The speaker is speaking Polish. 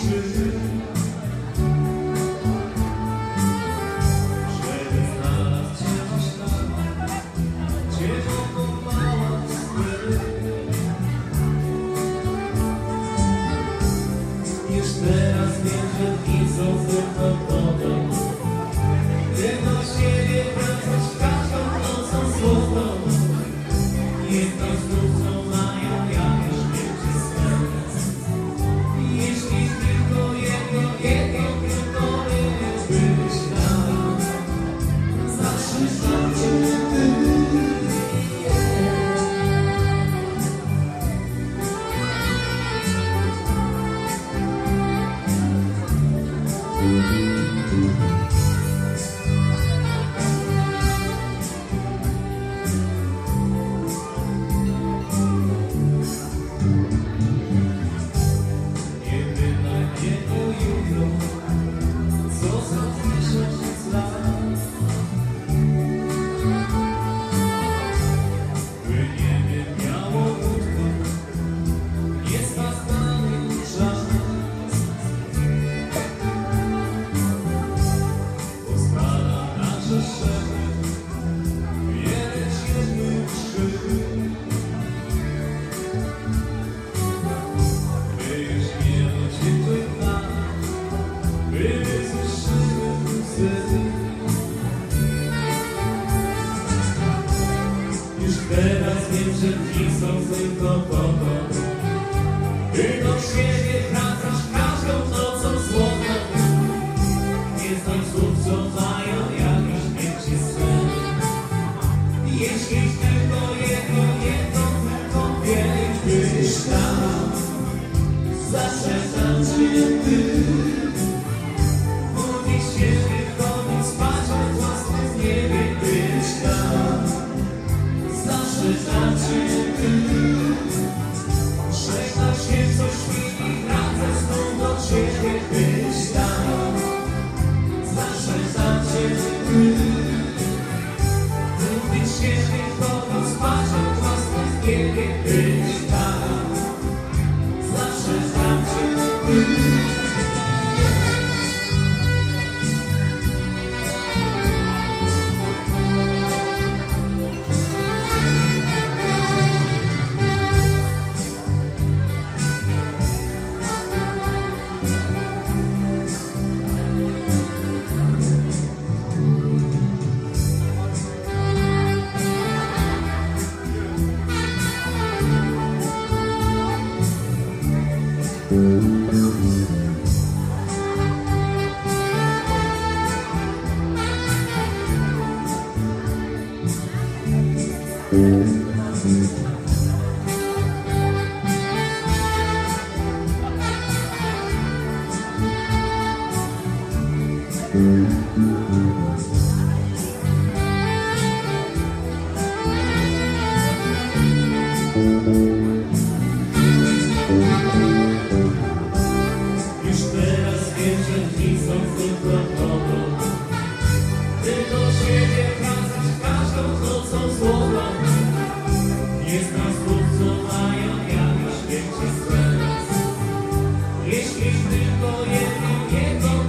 Teraz wiem, że dni są tylko po to, by do siebie wracasz każdą nocą złotą. Nie znam słów, co mają jakiś większy sens. Jeśli tylko jedno tylko wiedzieć, byś tam zawsze tam, gdzie ty. Mówić się, wychodzić, spać we własnym niebie, byś tam. Tam, gdzie ty żegnasz się co chwili, wracę znów do ciebie, byś tam. Zawsze tam, gdzie ty mówić się, wychodzić, spać we własnym niebie, byś tam. Zawsze tam, gdzie ty. Już teraz wiem, że dni są tylko po to, by do siebie wracać każdą nocą złotą. Nie znam słów, co mają jakiś większy sens. Jeśli tylko jedno